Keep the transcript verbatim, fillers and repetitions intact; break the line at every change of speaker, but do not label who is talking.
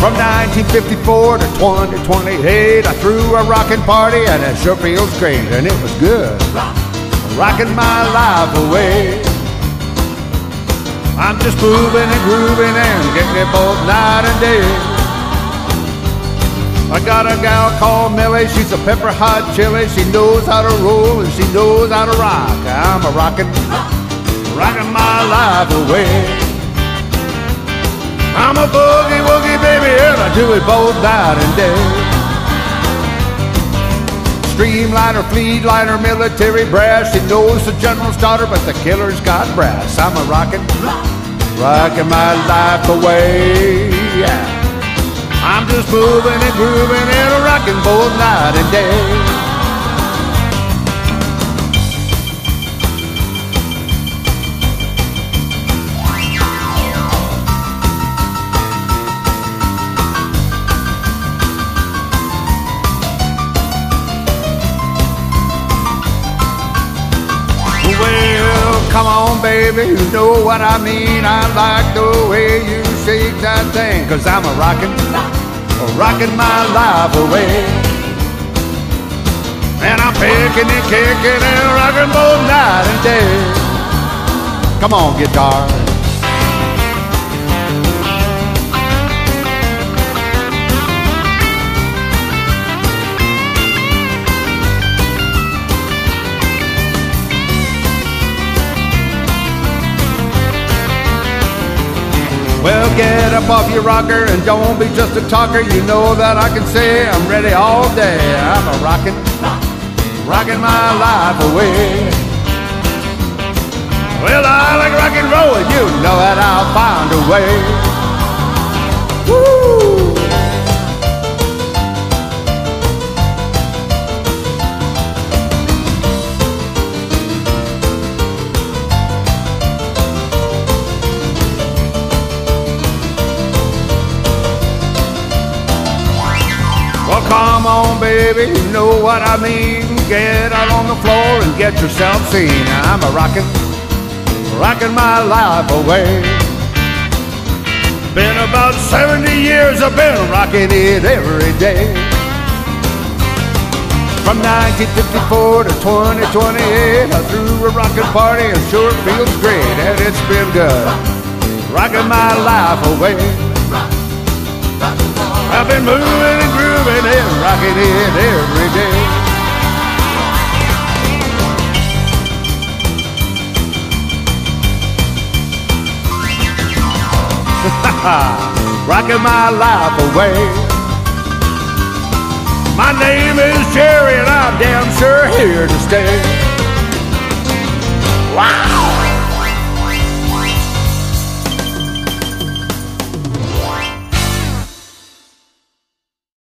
From nineteen fifty-four to twenty twenty-eight, I threw a rockin' party and it sure feels great, and it was good, rocking my life away. I'm just moving and grooving and getting it both night and day. I got a gal called Millie, she's a pepper hot chili. She knows how to roll and she knows how to rock. I'm a rockin', rocking my life away. I'm a boogie woogie baby and I do it both night and day. Streamliner, fleetliner, military brass. She knows the general's daughter but the killer's got brass. I'm a rockin', rocking my life away. Yeah. I'm just moving and grooving and rocking both night and day. Come on, baby, you know what I mean. I like the way you shake that thing, 'cause I'm a rockin', rockin' my life away. And I'm picking and kicking and rockin' both night and day. Come on, guitar. Well, get up off your rocker and don't be just a talker. You know that I can say I'm ready all day. I'm a rockin', rockin' my life away. Well, I like rock and roll and you know that I'll find a way. Woo! Well, come on, baby, you know what I mean. Get out on the floor and get yourself seen. I'm a rockin', rockin' my life away. Been about seventy years, I've been rocking it every day. From nineteen fifty-four to twenty twenty-eight, I threw a rockin' party and sure it feels great, and it's been good, rocking my life away. I've been moving and grooving and rocking it every day. Rocking my life away. My name is Jerry and I'm damn sure here to stay. Wow!